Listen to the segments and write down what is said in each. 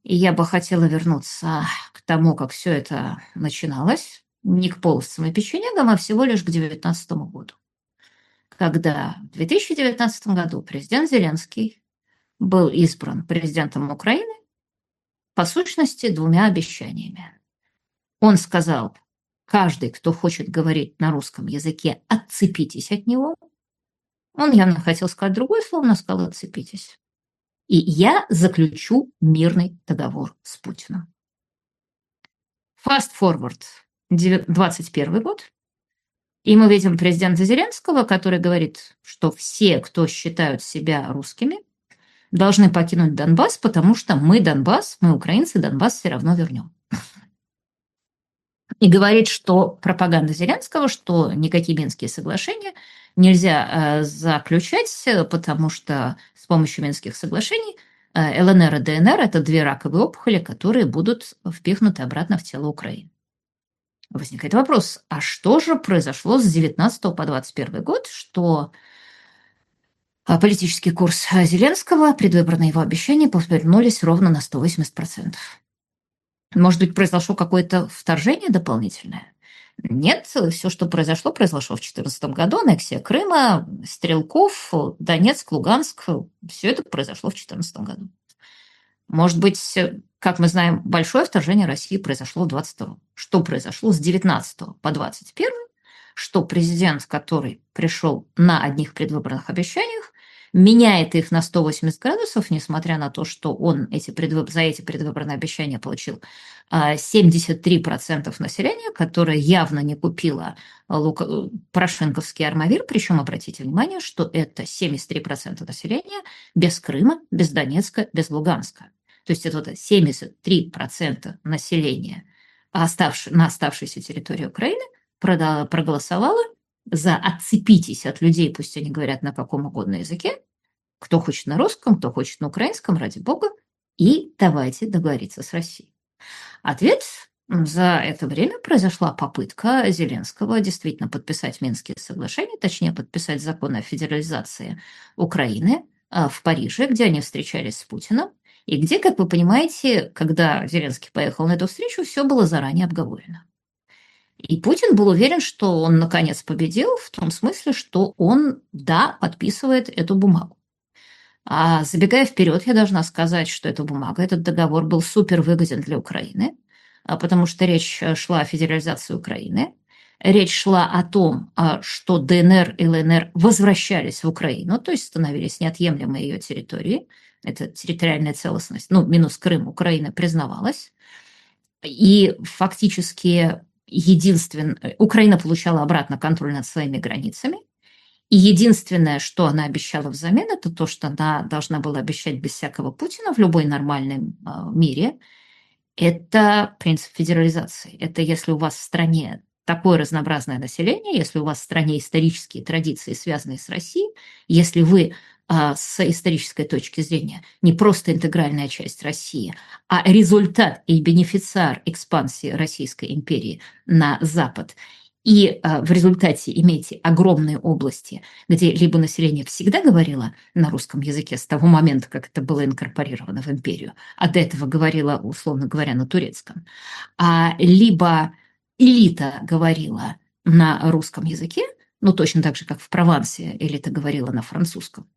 И я бы хотела вернуться к тому, как все это начиналось, не к половцам и печенегам, а всего лишь к 19 году, когда в 2019 году президент Зеленский был избран президентом Украины по сущности двумя обещаниями. Он сказал: каждый, кто хочет говорить на русском языке, отцепитесь от него. Он явно хотел сказать другое слово, но сказал: отцепитесь. И я заключу мирный договор с Путиным. Fast forward, 21 год, и мы видим президента Зеленского, который говорит, что все, кто считают себя русскими, должны покинуть Донбасс, потому что мы Донбасс, мы украинцы, Донбасс все равно вернем. И говорит, что пропаганда Зеленского, что никакие Минские соглашения нельзя заключать, потому что с помощью Минских соглашений ЛНР и ДНР – это две раковые опухоли, которые будут впихнуты обратно в тело Украины. Возникает вопрос, а что же произошло с 19 по 21 год, что политический курс Зеленского, предвыборные его обещания повернулись ровно на 180%? Может быть, произошло какое-то вторжение дополнительное? Нет, все, что произошло, произошло в 2014 году. Аннексия Крыма, Стрелков, Донецк, Луганск. Все это произошло в 2014 году. Может быть, как мы знаем, большое вторжение России произошло в 2022. Что произошло с 19 по 21? Что президент, который пришел на одних предвыборных обещаниях, меняет их на 180 градусов, несмотря на то, что он за эти предвыборные обещания получил 73% населения, которое явно не купило порошенковский армавир. Причем обратите внимание, что это 73% населения без Крыма, без Донецка, без Луганска. То есть это 73% населения на оставшейся территории Украины проголосовало за «отцепитесь от людей», пусть они говорят на каком угодно языке, кто хочет на русском, кто хочет на украинском, ради бога, и давайте договориться с Россией. Ответ: за это время произошла попытка Зеленского действительно подписать Минские соглашения, точнее подписать закон о федерализации Украины в Париже, где они встречались с Путиным, и где, как вы понимаете, когда Зеленский поехал на эту встречу, все было заранее обговорено. И Путин был уверен, что он наконец победил, в том смысле, что он, да, подписывает эту бумагу. А забегая вперед, я должна сказать, что эта бумага, этот договор был супер выгоден для Украины, потому что речь шла о федерализации Украины. Речь шла о том, что ДНР и ЛНР возвращались в Украину, то есть становились неотъемлемой ее территорией. Это территориальная целостность, минус Крым, Украина признавалась. И фактически Украина получала обратно контроль над своими границами. И единственное, что она обещала взамен, это то, что она должна была обещать без всякого Путина в любой нормальном мире, это принцип федерализации. Это если у вас в стране такое разнообразное население, если у вас в стране исторические традиции, связанные с Россией, если вы с исторической точки зрения не просто интегральная часть России, а результат и бенефициар экспансии Российской империи на Запад, и в результате имеете огромные области, где либо население всегда говорило на русском языке с того момента, как это было инкорпорировано в империю, а до этого говорила, условно говоря, на турецком, либо элита говорила на русском языке, точно так же, как в Провансе элита говорила на французском,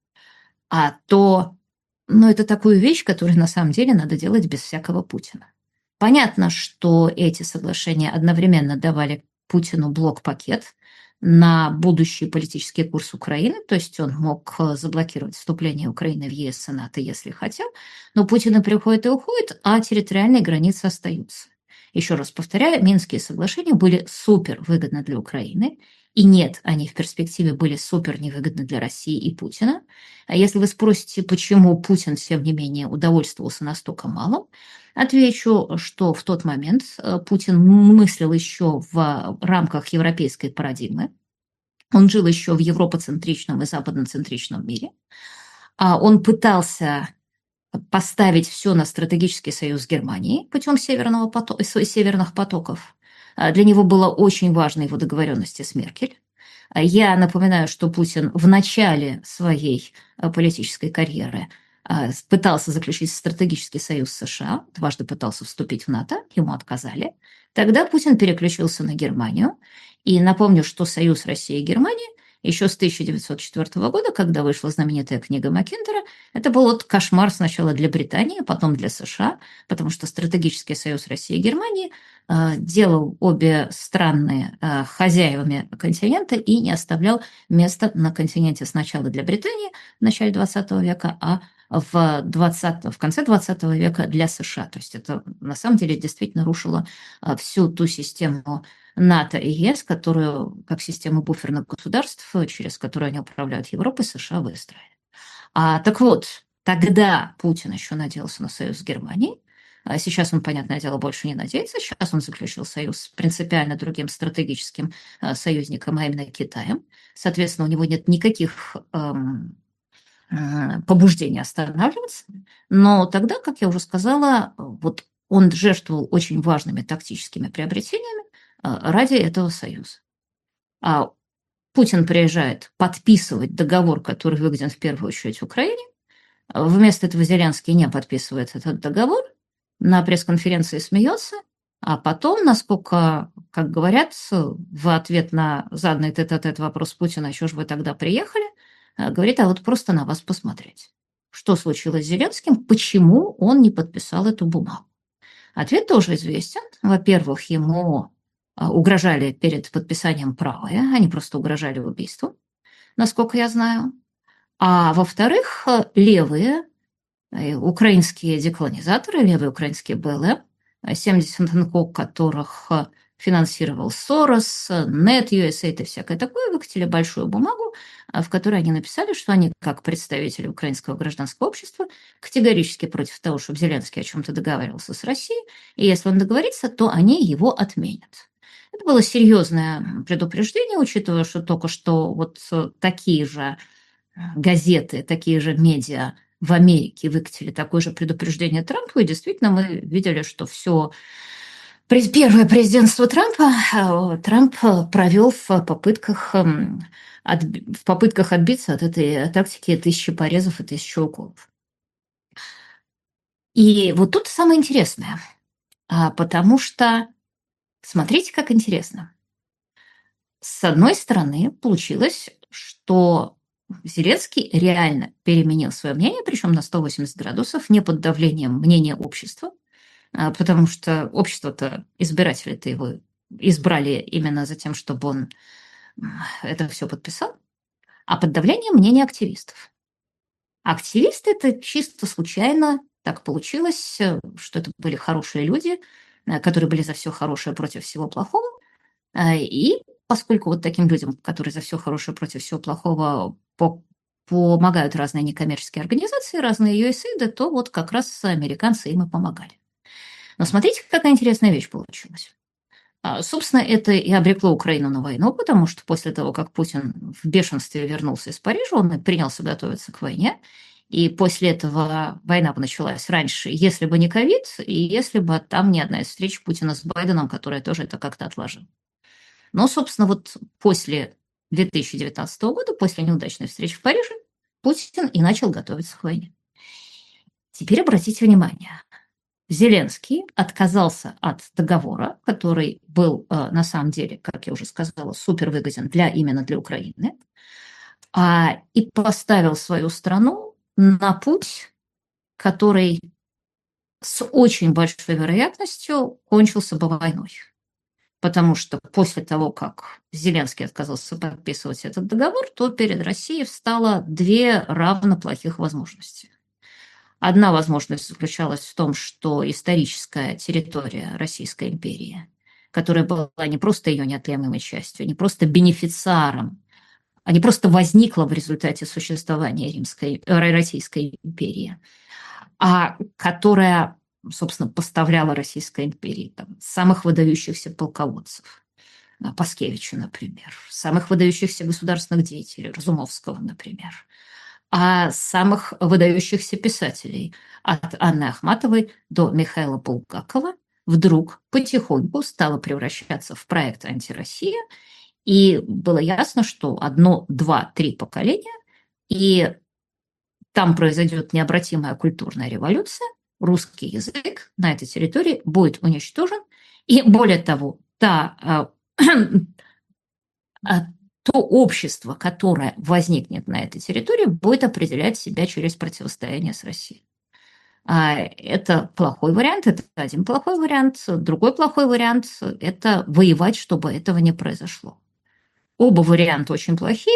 это такую вещь, которую на самом деле надо делать без всякого Путина. Понятно, что эти соглашения одновременно давали Путину блок-пакет на будущий политический курс Украины, то есть он мог заблокировать вступление Украины в ЕС и НАТО, если хотел, но Путин и приходит и уходит, а территориальные границы остаются. Еще раз повторяю, Минские соглашения были супер выгодны для Украины, и нет, они в перспективе были супер невыгодны для России и Путина. А если вы спросите, почему Путин, тем не менее, удовольствовался настолько малым, отвечу, что в тот момент Путин мыслил еще в рамках европейской парадигмы. Он жил еще в европоцентричном и западноцентричном мире. Он пытался поставить все на стратегический союз с Германией путем северных потоков. Для него было очень важно его договоренности с Меркель. Я напоминаю, что Путин в начале своей политической карьеры пытался заключить стратегический союз с США, дважды пытался вступить в НАТО, ему отказали. Тогда Путин переключился на Германию. И напомню, что союз России и Германии еще с 1904 года, когда вышла знаменитая книга Маккиндера, это был вот кошмар сначала для Британии, потом для США, потому что стратегический союз России и Германии делал обе страны хозяевами континента и не оставлял места на континенте сначала для Британии в начале 20 века, а в конце 20 века для США. То есть это на самом деле действительно рушило всю ту систему НАТО и ЕС, которую, как систему буферных государств, через которую они управляют Европой, США выстроили. Так вот, тогда Путин еще надеялся на союз с Германией. Сейчас он, понятное дело, больше не надеется. Сейчас он заключил союз с принципиально другим стратегическим союзником, а именно Китаем. Соответственно, у него нет никаких побуждения останавливаться. Но тогда, как я уже сказала, вот он жертвовал очень важными тактическими приобретениями ради этого союза. Путин приезжает подписывать договор, который выгоден в первую очередь Украине. Вместо этого Зеленский не подписывает этот договор, на пресс-конференции смеется, а потом, насколько, как говорят, в ответ на заданный тет-а-тет вопрос Путина, а что же вы тогда приехали, говорит, а вот просто на вас посмотреть. Что случилось с Зеленским, почему он не подписал эту бумагу? Ответ тоже известен. Во-первых, ему угрожали перед подписанием правые, они просто угрожали убийством, насколько я знаю. А во-вторых, левые украинские деколонизаторы, левые украинские БЛМ, 70 НКО, которых финансировал Сорос, NetUSAID и всякое такое, выкатили большую бумагу, в которой они написали, что они, как представители украинского гражданского общества, категорически против того, чтобы Зеленский о чем-то договаривался с Россией, и если он договорится, то они его отменят. Это было серьезное предупреждение, учитывая, что только что вот такие же газеты, такие же медиа в Америке выкатили такое же предупреждение Трампу, и действительно мы видели, что все первое президентство Трампа Трамп провел в попытках отбиться от этой тактики 1000 порезов и 1000 уколов. И вот тут самое интересное, потому что смотрите, как интересно. С одной стороны, получилось, что Зеленский реально переменил свое мнение, причем на 180 градусов, не под давлением мнения общества, потому что общество-то, избиратели-то его избрали именно за тем, чтобы он это все подписал, а под давлением мнения активистов. Активисты это чисто случайно так получилось, что это были хорошие люди, которые были за все хорошее против всего плохого, и поскольку вот таким людям, которые за все хорошее против всего плохого, помогают разные некоммерческие организации, разные USAID, то вот как раз американцы им и помогали. Но смотрите, какая интересная вещь получилась. Собственно, это и обрекло Украину на войну, потому что после того, как Путин в бешенстве вернулся из Парижа, он принялся готовиться к войне. И после этого война бы началась раньше, если бы не ковид, и если бы там не одна из встреч Путина с Байденом, которая тоже это как-то отложила. Но, собственно, вот после 2019 года, после неудачной встречи в Париже, Путин и начал готовиться к войне. Теперь обратите внимание. Зеленский отказался от договора, который был на самом деле, как я уже сказала, супервыгоден именно для Украины, и поставил свою страну на путь, который с очень большой вероятностью кончился бы войной. Потому что после того, как Зеленский отказался подписывать этот договор, то перед Россией встало две равно плохих возможности. Одна возможность заключалась в том, что историческая территория Российской империи, которая была не просто ее неотъемлемой частью, не просто бенефициаром, а не просто возникла в результате существования Российской империи, а которая, собственно, поставляла Российской империи самых выдающихся полководцев, Паскевича, например, самых выдающихся государственных деятелей, Разумовского, например, самых выдающихся писателей, от Анны Ахматовой до Михаила Булгакова, вдруг потихоньку стала превращаться в проект «Антироссия», и было ясно, что одно, два, три поколения, и там произойдет необратимая культурная революция, русский язык на этой территории будет уничтожен, и более того, то общество, которое возникнет на этой территории, будет определять себя через противостояние с Россией. Это плохой вариант, это один плохой вариант. Другой плохой вариант – это воевать, чтобы этого не произошло. Оба варианта очень плохие,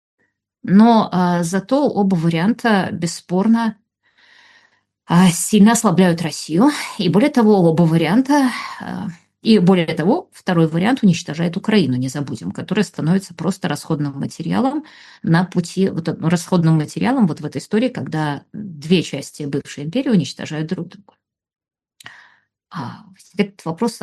но зато оба варианта бесспорно сильно ослабляют Россию. И более того, оба варианта, и более того, второй вариант уничтожает Украину, не забудем, которая становится просто расходным материалом на пути, расходным материалом вот в этой истории, когда две части бывшей империи уничтожают друг друга. Возникает вопрос,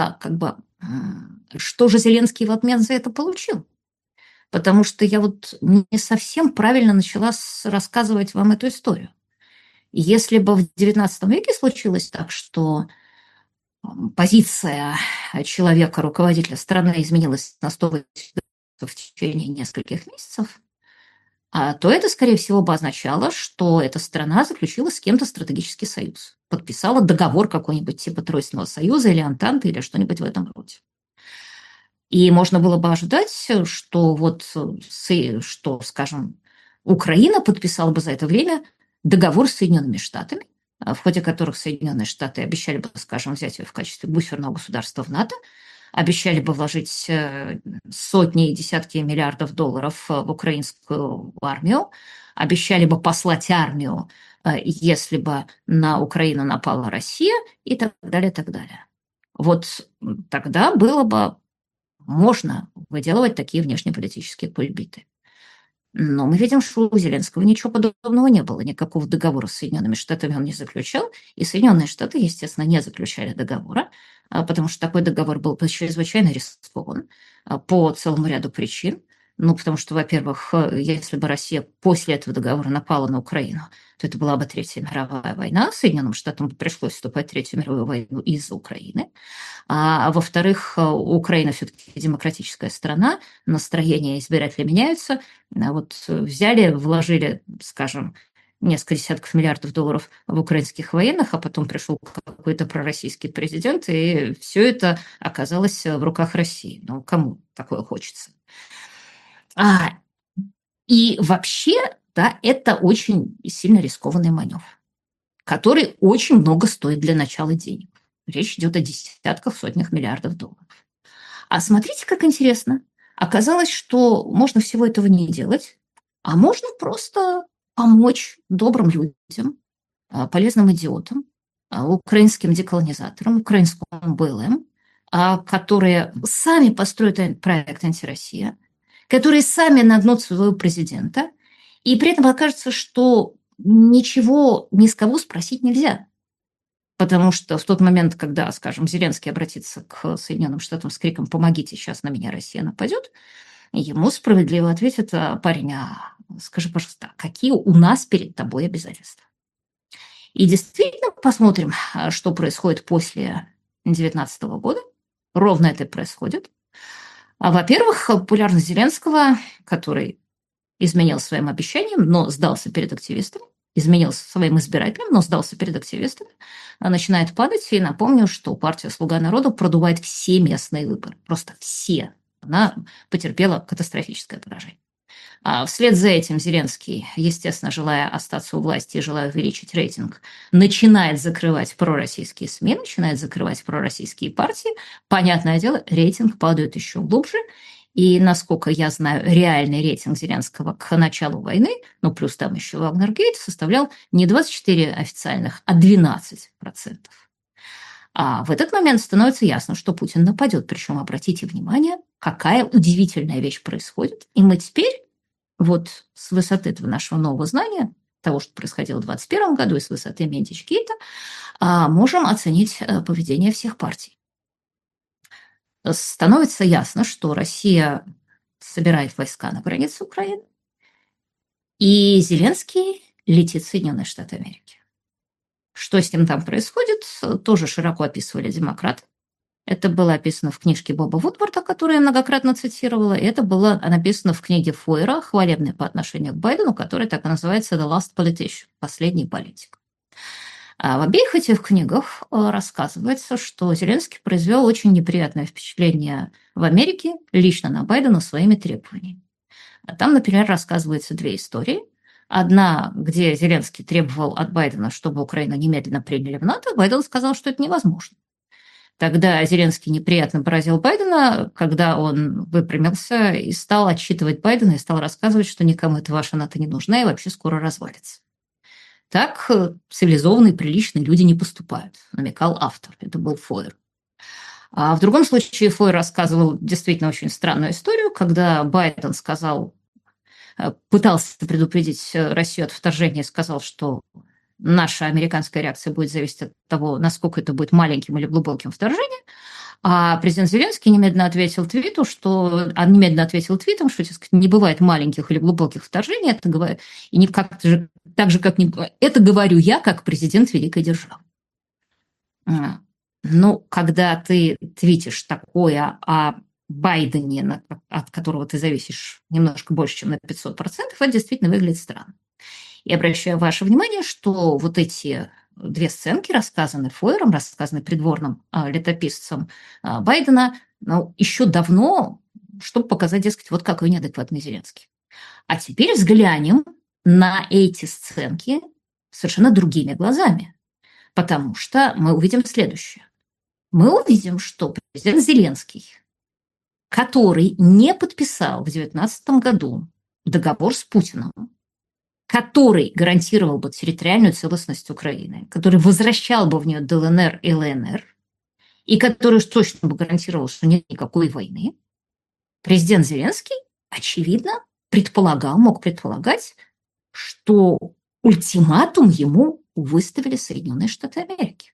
что же Зеленский в обмен за это получил? Потому что я не совсем правильно начала рассказывать вам эту историю. Если бы в XIX веке случилось так, что позиция человека, руководителя страны изменилась на 180 градусов в течение нескольких месяцев, то это, скорее всего, бы означало, что эта страна заключила с кем-то стратегический союз, подписала договор какой-нибудь типа Тройственного союза или Антанты или что-нибудь в этом роде. И можно было бы ожидать, что скажем, Украина подписала бы за это время договор с Соединенными Штатами, в ходе которых Соединенные Штаты обещали бы, скажем, взять ее в качестве буферного государства в НАТО, обещали бы вложить сотни и десятки миллиардов долларов в украинскую армию, обещали бы послать армию, если бы на Украину напала Россия, и так далее, так далее. Вот тогда было бы можно выделывать такие внешнеполитические кульбиты. Но мы видим, что у Зеленского ничего подобного не было. Никакого договора с Соединенными Штатами он не заключал. И Соединенные Штаты, естественно, не заключали договора, потому что такой договор был чрезвычайно рискован по целому ряду причин. Потому что, во-первых, если бы Россия после этого договора напала на Украину, то это была бы Третья мировая война. Соединенным Штатам пришлось вступать в Третью мировую войну из-за Украины. А во-вторых, Украина все-таки демократическая страна, настроения избирателей меняются. Взяли, вложили, скажем, несколько десятков миллиардов долларов в украинских военных, а потом пришел какой-то пророссийский президент, и все это оказалось в руках России. Кому такое хочется? И вообще, да, это очень сильно рискованный маневр, который очень много стоит для начала денег. Речь идет о десятках, сотнях миллиардов долларов. А смотрите, как интересно. Оказалось, что можно всего этого не делать, а можно просто помочь добрым людям, полезным идиотам, украинским деколонизаторам, украинским БЛМ, которые сами построят проект «Антироссия», которые сами нагнут своего президента, и при этом окажется, что ничего ни с кого спросить нельзя. Потому что в тот момент, когда, скажем, Зеленский обратится к Соединенным Штатам с криком «Помогите, сейчас на меня Россия нападет», ему справедливо ответят: парень, скажи, пожалуйста, какие у нас перед тобой обязательства? И действительно посмотрим, что происходит после 2019 года. Ровно это и происходит. Во-первых, популярность Зеленского, который изменил своим обещаниям, но сдался перед активистами, изменил своим избирателям, но сдался перед активистами, начинает падать. И напомню, что партия «Слуга народа» продувает все местные выборы. Просто все. Она потерпела катастрофическое поражение. Вслед за этим Зеленский, естественно, желая остаться у власти и желая увеличить рейтинг, начинает закрывать пророссийские СМИ, начинает закрывать пророссийские партии. Понятное дело, рейтинг падает еще глубже. И, насколько я знаю, реальный рейтинг Зеленского к началу войны, плюс там еще Вагнергейт, составлял не 24 официальных, а 12%. В этот момент становится ясно, что Путин нападет. Причем, обратите внимание, какая удивительная вещь происходит. И мы теперь с высоты этого нашего нового знания, того, что происходило в 2021 году, и с высоты Медичгейта, можем оценить поведение всех партий. Становится ясно, что Россия собирает войска на границе Украины, и Зеленский летит в Соединенные Штаты Америки. Что с ним там происходит, тоже широко описывали демократы. Это было описано в книжке Боба Вудворда, которую я многократно цитировала, и это было написано в книге Фойера, хвалебной по отношению к Байдену, которая так и называется «The Last Politician» – «Последний политик». А в обеих этих книгах рассказывается, что Зеленский произвел очень неприятное впечатление в Америке лично на Байдена своими требованиями. Там, например, рассказывается две истории. Одна, где Зеленский требовал от Байдена, чтобы Украину немедленно приняли в НАТО, Байден сказал, что это невозможно. Тогда Зеленский неприятно поразил Байдена, когда он выпрямился и стал отчитывать Байдена и стал рассказывать, что никому эта ваша НАТО не нужна и вообще скоро развалится. Так цивилизованные, приличные люди не поступают, намекал автор. Это был Фойер. А в другом случае Фойер рассказывал действительно очень странную историю, когда Байден пытался предупредить Россию от вторжения, сказал, что наша американская реакция будет зависеть от того, насколько это будет маленьким или глубоким вторжением. А президент Зеленский немедленно ответил твитом, что не бывает маленьких или глубоких вторжений. Это говорю я, как президент великой державы. Ну, когда ты твитишь такое о Байдене, от которого ты зависишь немножко больше, чем на 500%, это действительно выглядит странно. И обращаю ваше внимание, что вот эти две сценки, рассказанные Фойером, рассказанные придворным летописцем Байдена, еще давно, чтобы показать, дескать, вот какой неадекватный Зеленский. А теперь взглянем на эти сценки совершенно другими глазами, потому что мы увидим следующее. Мы увидим, что президент Зеленский, который не подписал в 2019 году договор с Путиным, который гарантировал бы территориальную целостность Украины, который возвращал бы в нее ДЛНР и ЛНР, и который точно бы гарантировал, что нет никакой войны, президент Зеленский, очевидно, мог предполагать, что ультиматум ему выставили Соединенные Штаты Америки.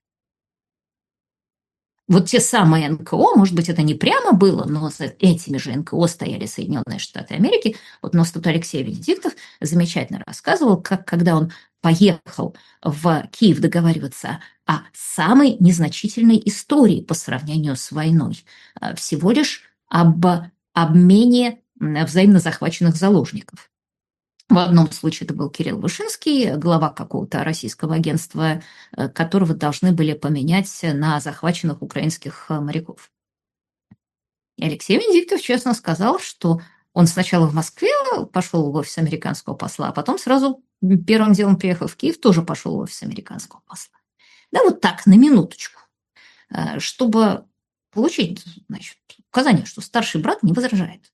Вот те самые НКО, может быть, это не прямо было, но за этими же НКО стояли Соединенные Штаты Америки. Вот у нас тут Алексей Венедиктов замечательно рассказывал, как когда он поехал в Киев договариваться о самой незначительной истории по сравнению с войной, всего лишь об обмене взаимно захваченных заложников. В одном случае это был Кирилл Вышинский, глава какого-то российского агентства, которого должны были поменять на захваченных украинских моряков. И Алексей Венедиктов честно сказал, что он сначала в Москве пошел в офис американского посла, а потом сразу первым делом, приехав в Киев, тоже пошел в офис американского посла. Да, вот так, на минуточку, чтобы получить, значит, указание, что старший брат не возражает.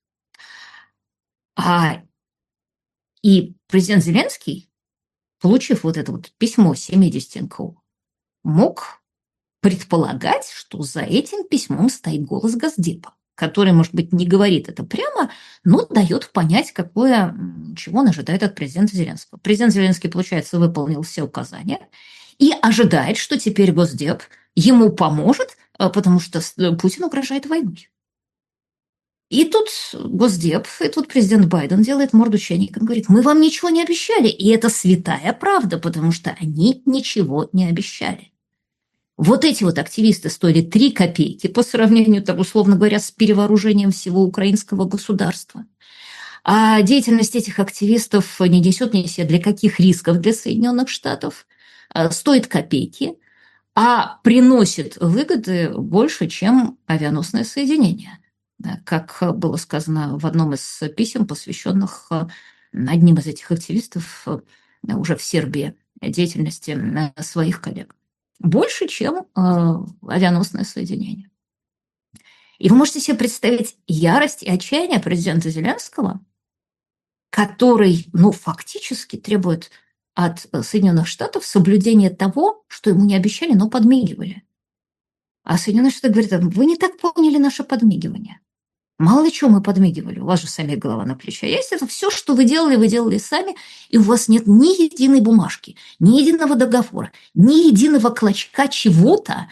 И президент Зеленский, получив вот это вот письмо 70 НКО, мог предполагать, что за этим письмом стоит голос Госдепа, который, может быть, не говорит это прямо, но дает понять, чего он ожидает от президента Зеленского. Президент Зеленский, получается, выполнил все указания и ожидает, что теперь Госдеп ему поможет, потому что Путин угрожает войной. И тут Госдеп, и тут президент Байден делает морду чайником, говорит, мы вам ничего не обещали, и это святая правда, потому что они ничего не обещали. Вот эти вот активисты стоили 3 копейки по сравнению, так, условно говоря, с перевооружением всего украинского государства. А деятельность этих активистов не несет ни для каких рисков для Соединенных Штатов, стоит копейки, а приносит выгоды больше, чем авианосное соединение. Как было сказано в одном из писем, посвященных одним из этих активистов уже в Сербии деятельности своих коллег. Больше, чем авианосное соединение. И вы можете себе представить ярость и отчаяние президента Зеленского, который, фактически требует от Соединенных Штатов соблюдения того, что ему не обещали, но подмигивали. А Соединенные Штаты говорят, вы не так поняли наше подмигивание. Мало ли чего мы подмигивали, у вас же самих голова на плече. Есть это все, что вы делали сами, и у вас нет ни единой бумажки, ни единого договора, ни единого клочка чего-то,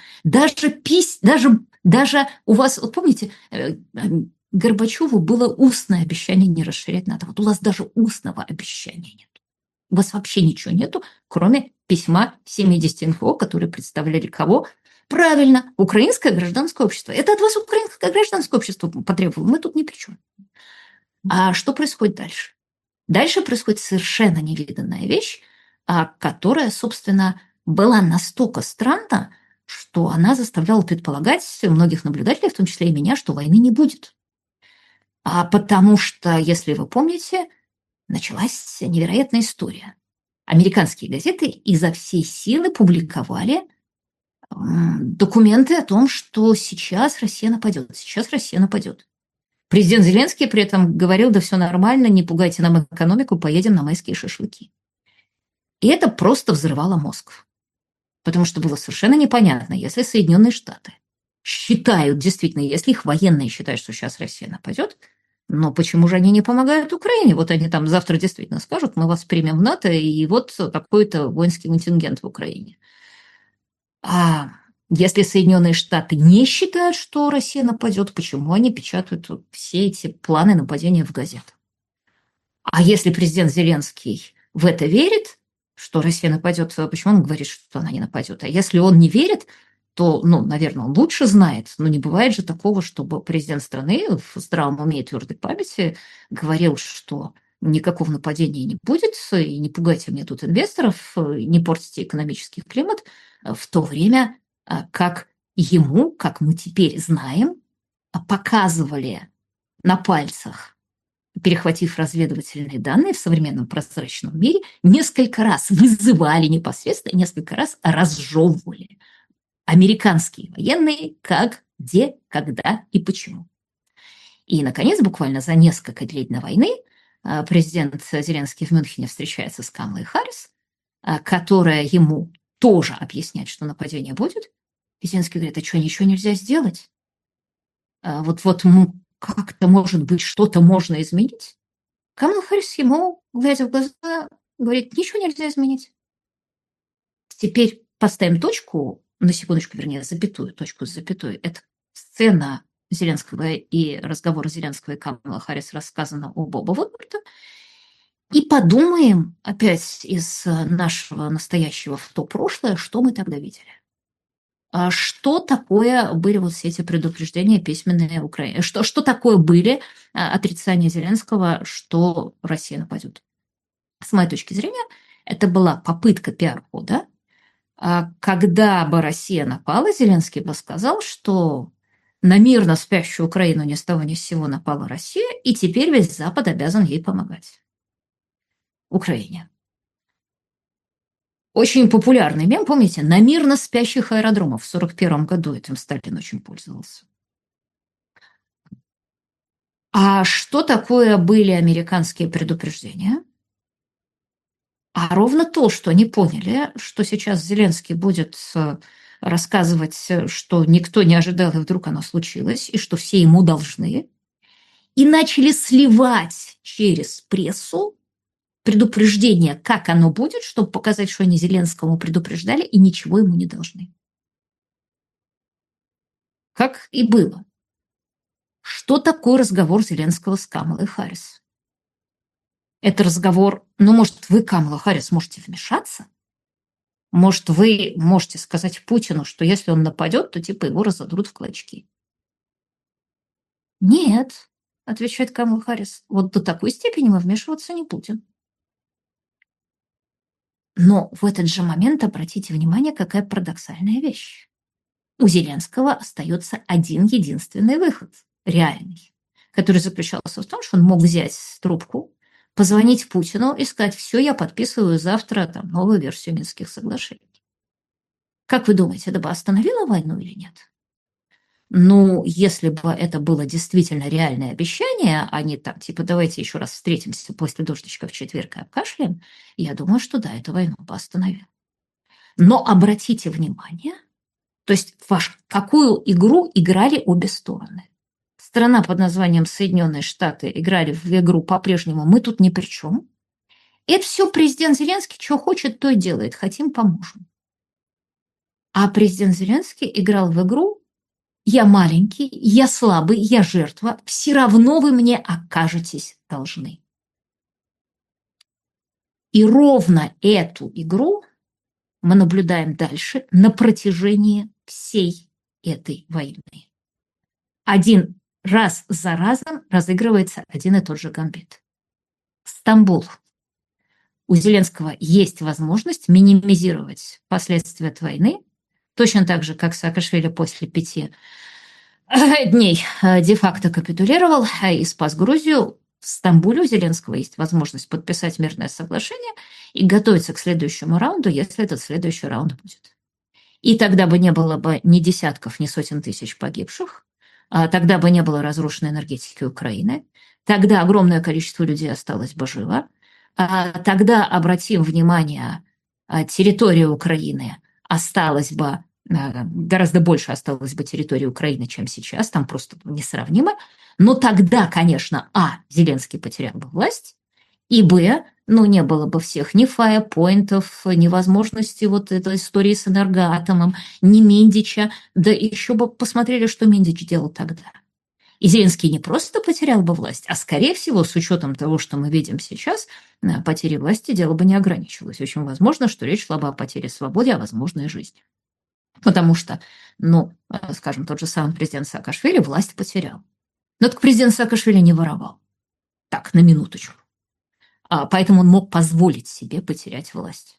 даже у вас, вот помните, Горбачеву было устное обещание не расширять НАТО. Вот у вас даже устного обещания нет. У вас вообще ничего нету, кроме письма 70 НКО, которые представляли кого? Правильно, украинское гражданское общество. Это от вас украинское гражданское общество потребовало, мы тут ни при чем. А что происходит дальше? Дальше происходит совершенно невиданная вещь, которая, собственно, была настолько странна, что она заставляла предполагать многих наблюдателей, в том числе и меня, что войны не будет. Потому что, если вы помните, началась невероятная история. Американские газеты изо всей силы публиковали документы о том, что сейчас Россия нападет, сейчас Россия нападет. Президент Зеленский при этом говорил: да все нормально, не пугайте нам экономику, поедем на майские шашлыки. И это просто взрывало мозг. Потому что было совершенно непонятно, если Соединенные Штаты считают, действительно, если их военные считают, что сейчас Россия нападет, но почему же они не помогают Украине? Вот они там завтра действительно скажут: мы вас примем в НАТО, и вот какой-то воинский контингент в Украине. А если Соединенные Штаты не считают, что Россия нападет, почему они печатают все эти планы нападения в газетах? А если президент Зеленский в это верит, что Россия нападет, почему он говорит, что она не нападет? А если он не верит, то, наверное, он лучше знает. Но не бывает же такого, чтобы президент страны в здравом уме и твердой памяти говорил, что никакого нападения не будет, и не пугайте мне тут инвесторов, не портите экономический климат, в то время как ему, как мы теперь знаем, показывали на пальцах, перехватив разведывательные данные в современном прозрачном мире, несколько раз вызывали непосредственно, несколько раз разжевывали американские военные как, где, когда и почему. И, наконец, буквально за несколько дней до войны президент Зеленский в Мюнхене встречается с Камалой Харрис, которая ему тоже объясняет, что нападение будет. И Зеленский говорит: а что, ничего нельзя сделать? Вот как-то, может быть, что-то можно изменить? Камала Харрис ему, глядя в глаза, говорит: ничего нельзя изменить. Теперь поставим точку, на секундочку, вернее, запятую, точку с запятой. Это сцена Зеленского и разговор Зеленского и Камала Харрис рассказана у Боба Вудварда. И подумаем опять из нашего настоящего в то прошлое, что мы тогда видели. Что такое были вот все эти предупреждения письменные Украины? Что такое были отрицания Зеленского, что Россия нападет? С моей точки зрения, это была попытка пиар-хода. Когда бы Россия напала, Зеленский бы сказал, что на мирно спящую Украину ни с того ни с сего напала Россия, и теперь весь Запад обязан ей помогать. Украине. Очень популярный мем, помните, на мирно спящих аэродромах в 1941 году этим Сталин очень пользовался. А что такое были американские предупреждения? А ровно то, что они поняли, что сейчас Зеленский будет рассказывать, что никто не ожидал, и вдруг оно случилось, и что все ему должны, и начали сливать через прессу предупреждение, как оно будет, чтобы показать, что они Зеленскому предупреждали и ничего ему не должны. Как и было. Что такое разговор Зеленского с Камалой Харрис? Это разговор, может, вы, Камала Харрис, можете вмешаться? Может, вы можете сказать Путину, что если он нападет, то типа его разодрут в клочки? Нет, отвечает Камала Харрис, вот до такой степени мы вмешиваться не будем. Но в этот же момент обратите внимание, какая парадоксальная вещь. У Зеленского остается один единственный выход, реальный, который заключался в том, что он мог взять трубку, позвонить Путину и сказать: все, я подписываю завтра новую версию Минских соглашений. Как вы думаете, это бы остановило войну или нет? Если бы это было действительно реальное обещание, а не давайте еще раз встретимся после дождичка в четверг и обкашляем, я думаю, что да, эту войну бы остановило. Но обратите внимание, то есть какую игру играли обе стороны. Страна под названием Соединенные Штаты играли в игру по-прежнему «мы тут ни при чем». Это все президент Зеленский что хочет, то и делает. Хотим – поможем. А президент Зеленский играл в игру «я маленький, я слабый, я жертва, все равно вы мне окажетесь должны». И ровно эту игру мы наблюдаем дальше на протяжении всей этой войны. Один раз за разом разыгрывается один и тот же гамбит. Стамбул. У Зеленского есть возможность минимизировать последствия от войны, точно так же, как Саакашвили после 5 дней де-факто капитулировал и спас Грузию. В Стамбуле у Зеленского есть возможность подписать мирное соглашение и готовиться к следующему раунду, если этот следующий раунд будет. И тогда бы не было бы ни десятков, ни сотен тысяч погибших, тогда бы не было разрушенной энергетики Украины, тогда огромное количество людей осталось бы живо, тогда, обратим внимание, территория Украины осталась бы, гораздо больше осталось бы территории Украины, чем сейчас, там просто несравнимо. Но тогда, конечно, Зеленский потерял бы власть, и не было бы всех ни фаерпоинтов, ни возможности вот этой истории с энергоатомом, ни Миндича, да еще бы посмотрели, что Миндич делал тогда. И Зеленский не просто потерял бы власть, а, скорее всего, с учетом того, что мы видим сейчас, потерей власти дело бы не ограничилось. Очень возможно, что речь шла бы о потере свободы, а возможно и жизни. Потому что, скажем, тот же самый президент Саакашвили власть потерял. Но так президент Саакашвили не воровал. Так, на минуточку. Поэтому он мог позволить себе потерять власть.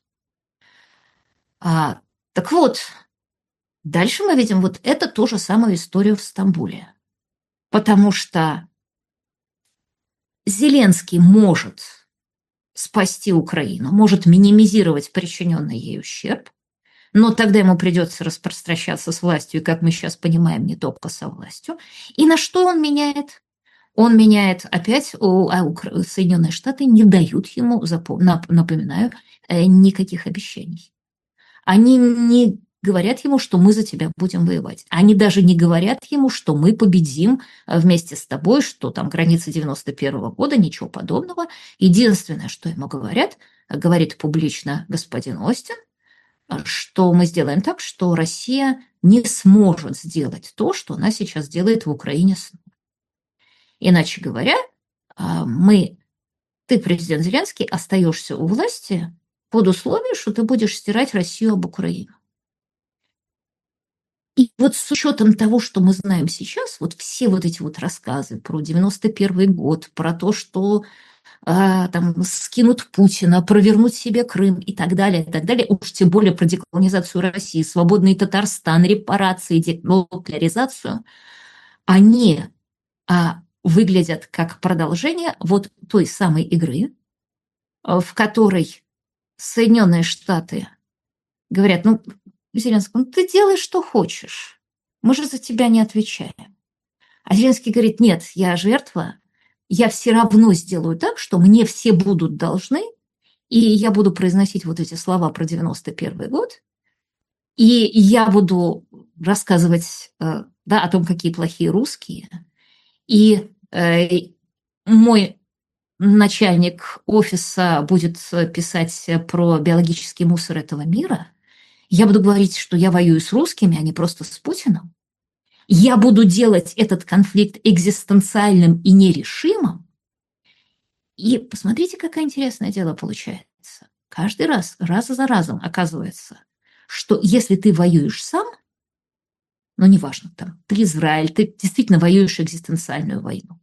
Так вот, дальше мы видим вот это ту же самую историю в Стамбуле. Потому что Зеленский может спасти Украину, может минимизировать причиненный ей ущерб, но тогда ему придется распространяться с властью, и, как мы сейчас понимаем, не только со властью. И на что он меняет? Он меняет опять, Соединенные Штаты не дают ему, напоминаю, никаких обещаний. Они не говорят ему, что мы за тебя будем воевать. Они даже не говорят ему, что мы победим вместе с тобой, что там граница 91 года, ничего подобного. Единственное, что ему говорят, говорит публично господин Остин, что мы сделаем так, что Россия не сможет сделать то, что она сейчас делает в Украине. Иначе говоря, ты, президент Зеленский, остаешься у власти под условием, что ты будешь стирать Россию об Украину. И вот с учетом того, что мы знаем сейчас, вот все вот эти вот рассказы про 91 год, про то, что там скинут Путина, провернуть себе Крым и так далее, уж тем более про деколонизацию России, свободный Татарстан, репарации, денуклеаризацию, они выглядят как продолжение вот той самой игры, в которой Соединенные Штаты говорят, Зеленский, ты делай, что хочешь, мы же за тебя не отвечаем. А Зеленский говорит, нет, я жертва, я все равно сделаю так, что мне все будут должны, и я буду произносить вот эти слова про 91 год, и я буду рассказывать о том, какие плохие русские, и мой начальник офиса будет писать про биологический мусор этого мира, я буду говорить, что я воюю с русскими, а не просто с Путиным. Я буду делать этот конфликт экзистенциальным и нерешимым. И посмотрите, какое интересное дело получается. Каждый раз за разом оказывается, что если ты воюешь сам, неважно, там, ты Израиль, ты действительно воюешь экзистенциальную войну,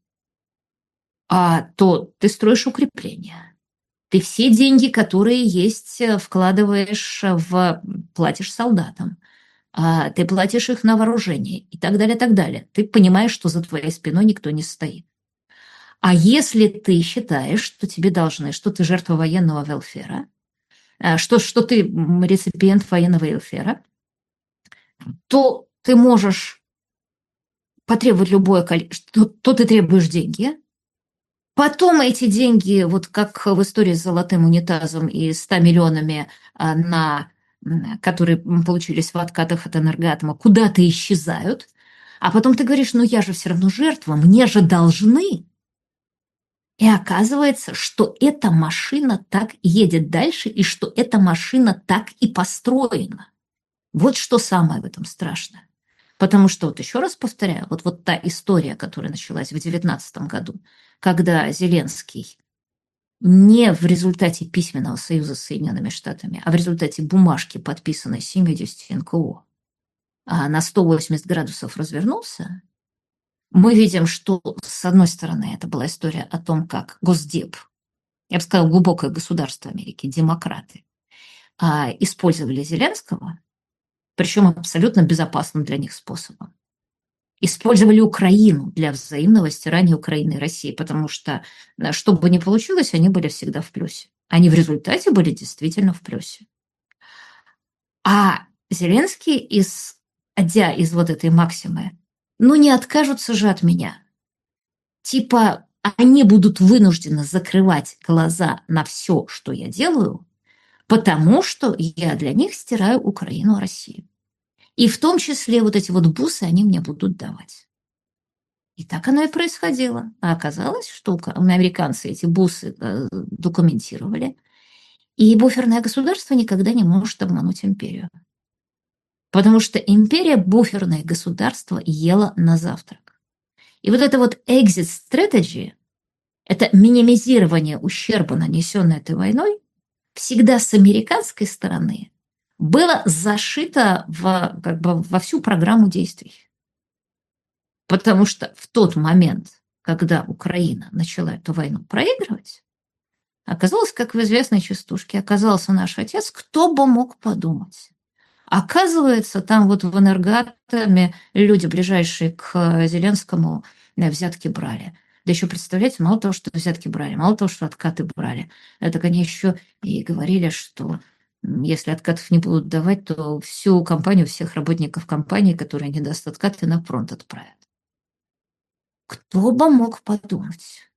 то ты строишь укрепления. Ты все деньги, которые есть, вкладываешь платишь солдатам. Ты платишь их на вооружение и так далее, так далее. Ты понимаешь, что за твоей спиной никто не стоит. А если ты считаешь, что тебе должны, что ты жертва военного велфера, что ты реципиент военного велфера, то ты можешь потребовать любое количество, то ты требуешь деньги. Потом эти деньги, вот как в истории с золотым унитазом и 100 миллионами, которые получились в откатах от энергоатома, куда-то исчезают. А потом ты говоришь, я же все равно жертва, мне же должны. И оказывается, что эта машина так едет дальше, и что эта машина так и построена. Вот что самое в этом страшное. Потому что, вот еще раз повторяю, вот та история, которая началась в 2019 году, когда Зеленский не в результате письменного союза с Соединенными Штатами, а в результате бумажки, подписанной 70 НКО, на 180 градусов развернулся, мы видим, что, с одной стороны, это была история о том, как Госдеп, я бы сказала, глубокое государство Америки, демократы, использовали Зеленского, причем абсолютно безопасным для них способом. Использовали Украину для взаимного стирания Украины и России, потому что, что бы ни получилось, они были всегда в плюсе. Они в результате были действительно в плюсе. А Зеленский, исходя из вот этой максимы, не откажутся же от меня. Типа, они будут вынуждены закрывать глаза на все, что я делаю, потому что я для них стираю Украину и Россию. И в том числе вот эти вот бусы они мне будут давать. И так оно и происходило. А оказалось, что американцы эти бусы документировали, и буферное государство никогда не может обмануть империю. Потому что империя буферное государство ела на завтрак. И вот это вот exit strategy, это минимизирование ущерба, нанесенного этой войной, всегда с американской стороны было зашито во всю программу действий. Потому что в тот момент, когда Украина начала эту войну проигрывать, оказалось, как в известной частушке, оказался наш отец, кто бы мог подумать. Оказывается, там вот в энергоатоме люди, ближайшие к Зеленскому, взятки брали. Да еще, представляете, мало того, что взятки брали, мало того, что откаты брали, так они еще и говорили, что если откатов не будут давать, то всю компанию, всех работников компании, которые не даст откаты, на фронт отправят. Кто бы мог подумать?